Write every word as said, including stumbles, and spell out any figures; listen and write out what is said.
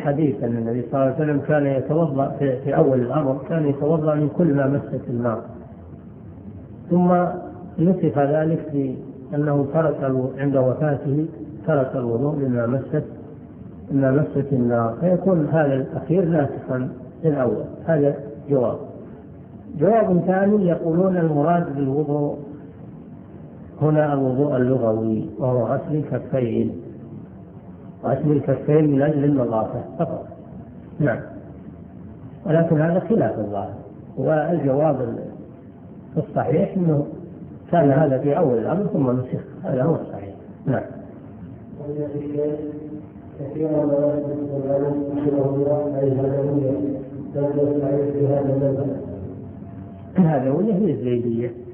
حديث أن النبي صلى الله عليه وسلم كان يتوضأ في, في أول الأمر كان يتوضأ من كل ما مست الماء، ثم نسخ ذلك بأنه ترك عند وفاته ترك الوضوء مما مست مما مست النار، فيكون هذا الأخير ناسخا للأول. هذا جواب. جواب ثاني يقولون المراد بالوضوء هنا الوضوء اللغوي، وهو غسل الكفين، غسل الكفين من أجل النظافة فقط. نعم، ولكن هذا خلاف الظاهر، والجواب الصحيح أنه كان هذا في أول الأمر ثم نسخ، هذا هو الصحيح. نعم. كثيرا ما يذكر العلم رحمه الله أي هذا هذا وجه هي الزيدية.